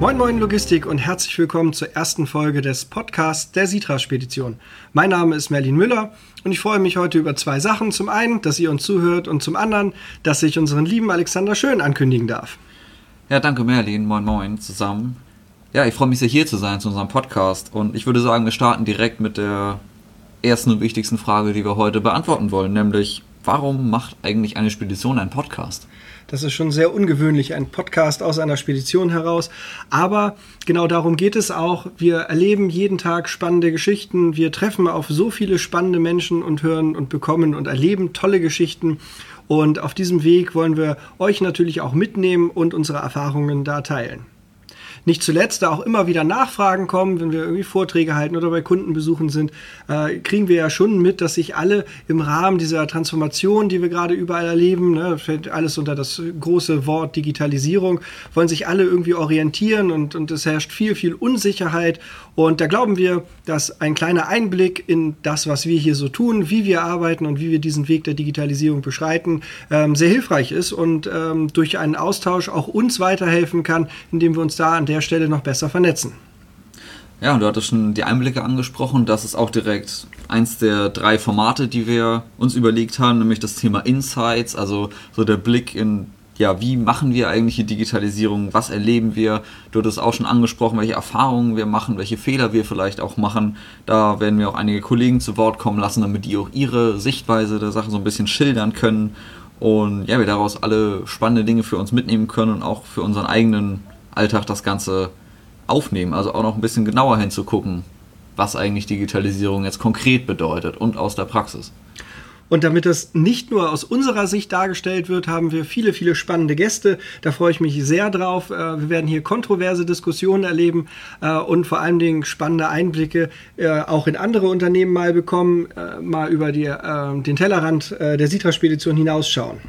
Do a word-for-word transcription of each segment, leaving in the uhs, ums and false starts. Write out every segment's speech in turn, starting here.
Moin Moin Logistik und herzlich willkommen zur ersten Folge des Podcasts der Sitra-Spedition. Mein Name ist Merlin Müller und ich freue mich heute über zwei Sachen. Zum einen, dass ihr uns zuhört und zum anderen, dass ich unseren lieben Alexander Schön ankündigen darf. Ja, danke Merlin, moin moin zusammen. Ja, ich freue mich sehr, hier zu sein zu unserem Podcast und ich würde sagen, wir starten direkt mit der ersten und wichtigsten Frage, die wir heute beantworten wollen, nämlich, warum macht eigentlich eine Spedition einen Podcast? Das ist schon sehr ungewöhnlich, ein Podcast aus einer Spedition heraus. Aber genau darum geht es auch. Wir erleben jeden Tag spannende Geschichten. Wir treffen auf so viele spannende Menschen und hören und bekommen und erleben tolle Geschichten. Und auf diesem Weg wollen wir euch natürlich auch mitnehmen und unsere Erfahrungen da teilen. Nicht zuletzt, da auch immer wieder Nachfragen kommen, wenn wir irgendwie Vorträge halten oder bei Kundenbesuchen sind, äh, kriegen wir ja schon mit, dass sich alle im Rahmen dieser Transformation, die wir gerade überall erleben, ne, fällt alles unter das große Wort Digitalisierung, wollen sich alle irgendwie orientieren und, und es herrscht viel, viel Unsicherheit. Und da glauben wir, dass ein kleiner Einblick in das, was wir hier so tun, wie wir arbeiten und wie wir diesen Weg der Digitalisierung beschreiten, ähm, sehr hilfreich ist und ähm, durch einen Austausch auch uns weiterhelfen kann, indem wir uns da an der Stelle noch besser vernetzen. Ja, und du hattest schon die Einblicke angesprochen. Das ist auch direkt eins der drei Formate, die wir uns überlegt haben, nämlich das Thema Insights, also so der Blick in, ja, wie machen wir eigentlich die Digitalisierung, was erleben wir? Du hattest auch schon angesprochen, welche Erfahrungen wir machen, welche Fehler wir vielleicht auch machen. Da werden wir auch einige Kollegen zu Wort kommen lassen, damit die auch ihre Sichtweise der Sache so ein bisschen schildern können und ja, wir daraus alle spannende Dinge für uns mitnehmen können und auch für unseren eigenen Alltag das Ganze aufnehmen, also auch noch ein bisschen genauer hinzugucken, was eigentlich Digitalisierung jetzt konkret bedeutet und aus der Praxis. Und damit das nicht nur aus unserer Sicht dargestellt wird, haben wir viele, viele spannende Gäste. Da freue ich mich sehr drauf. Wir werden hier kontroverse Diskussionen erleben und vor allen Dingen spannende Einblicke auch in andere Unternehmen mal bekommen, mal über die, den Tellerrand der Sitra-Spedition hinausschauen.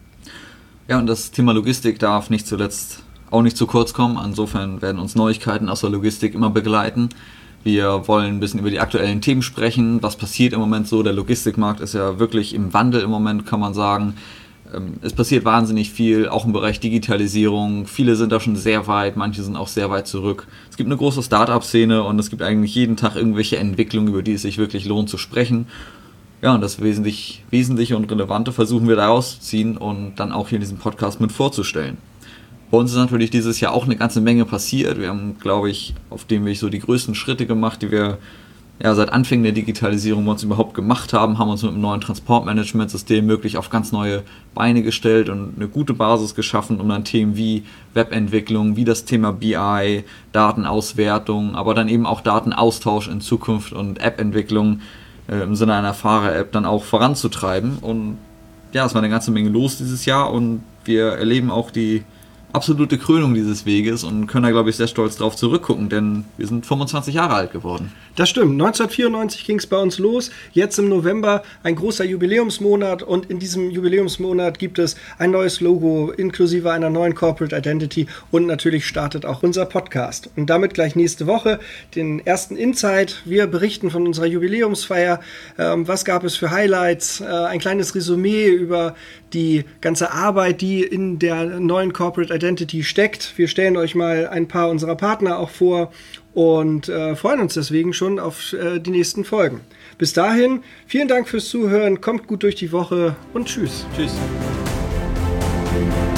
Ja, und das Thema Logistik darf nicht zuletzt auch nicht zu kurz kommen. Insofern werden uns Neuigkeiten aus der Logistik immer begleiten. Wir wollen ein bisschen über die aktuellen Themen sprechen. Was passiert im Moment so? Der Logistikmarkt ist ja wirklich im Wandel im Moment, kann man sagen. Es passiert wahnsinnig viel, auch im Bereich Digitalisierung. Viele sind da schon sehr weit, manche sind auch sehr weit zurück. Es gibt eine große Start-up-Szene und es gibt eigentlich jeden Tag irgendwelche Entwicklungen, über die es sich wirklich lohnt zu sprechen. Ja, und das wesentlich, Wesentliche und Relevante versuchen wir daraus zu ziehen und dann auch hier in diesem Podcast mit vorzustellen. Bei uns ist natürlich dieses Jahr auch eine ganze Menge passiert. Wir haben, glaube ich, auf dem Weg so die größten Schritte gemacht, die wir ja seit Anfängen der Digitalisierung bei uns überhaupt gemacht haben, haben uns mit einem neuen Transportmanagementsystem wirklich auf ganz neue Beine gestellt und eine gute Basis geschaffen, um dann Themen wie Webentwicklung, wie das Thema B I, Datenauswertung, aber dann eben auch Datenaustausch in Zukunft und App-Entwicklung äh, im Sinne einer Fahrer-App dann auch voranzutreiben. Und ja, es war eine ganze Menge los dieses Jahr und wir erleben auch die absolute Krönung dieses Weges und können da, glaube ich, sehr stolz drauf zurückgucken, denn wir sind fünfundzwanzig Jahre alt geworden. Das stimmt. neunzehnhundertvierundneunzig ging es bei uns los. Jetzt im November ein großer Jubiläumsmonat und in diesem Jubiläumsmonat gibt es ein neues Logo inklusive einer neuen Corporate Identity und natürlich startet auch unser Podcast. Und damit gleich nächste Woche den ersten Insight. Wir berichten von unserer Jubiläumsfeier. Ähm, was gab es für Highlights? Äh, ein kleines Resümee über die ganze Arbeit, die in der neuen Corporate Identity steckt. Wir stellen euch mal ein paar unserer Partner auch vor und äh, freuen uns deswegen schon auf äh, die nächsten Folgen. Bis dahin, vielen Dank fürs Zuhören, kommt gut durch die Woche und tschüss. Tschüss.